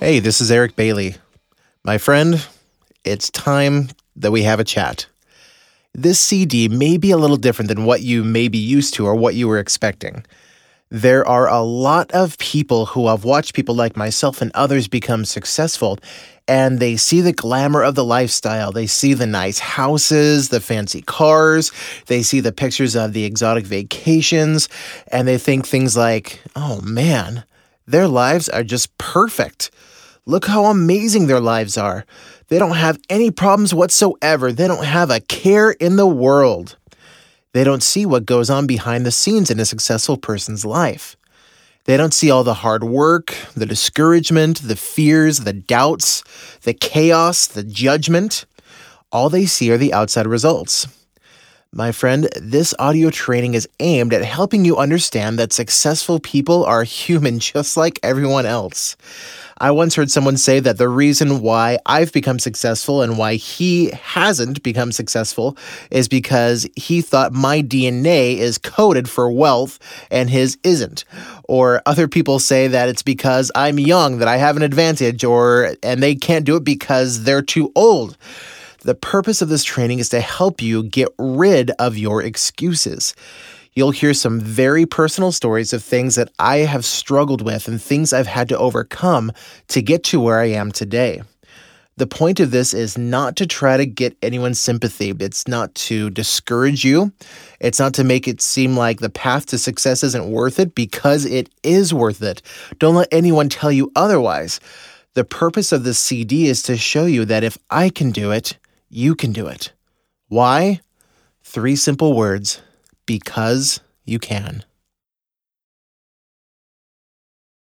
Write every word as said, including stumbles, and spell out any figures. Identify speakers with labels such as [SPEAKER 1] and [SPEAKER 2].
[SPEAKER 1] Hey, this is Eric Bailey. My friend, it's time that we have a chat. This C D may be a little different than what you may be used to or what you were expecting. There are a lot of people who have watched people like myself and others become successful, and they see the glamour of the lifestyle. They see the nice houses, the fancy cars, they see the pictures of the exotic vacations, and they think things like, oh man, their lives are just perfect. Look how amazing their lives are. They don't have any problems whatsoever. They don't have a care in the world. They don't see what goes on behind the scenes in a successful person's life. They don't see all the hard work, the discouragement, the fears, the doubts, the chaos, the judgment. All they see are the outside results. My friend, this audio training is aimed at helping you understand that successful people are human just like everyone else. I once heard someone say that the reason why I've become successful and why he hasn't become successful is because he thought my D N A is coded for wealth and his isn't. Or other people say that it's because I'm young that I have an advantage, or and they can't do it because they're too old. The purpose of this training is to help you get rid of your excuses. You'll hear some very personal stories of things that I have struggled with and things I've had to overcome to get to where I am today. The point of this is not to try to get anyone's sympathy. It's not to discourage you. It's not to make it seem like the path to success isn't worth it, because it is worth it. Don't let anyone tell you otherwise. The purpose of this C D is to show you that if I can do it, you can do it. Why? Three simple words. Because you can.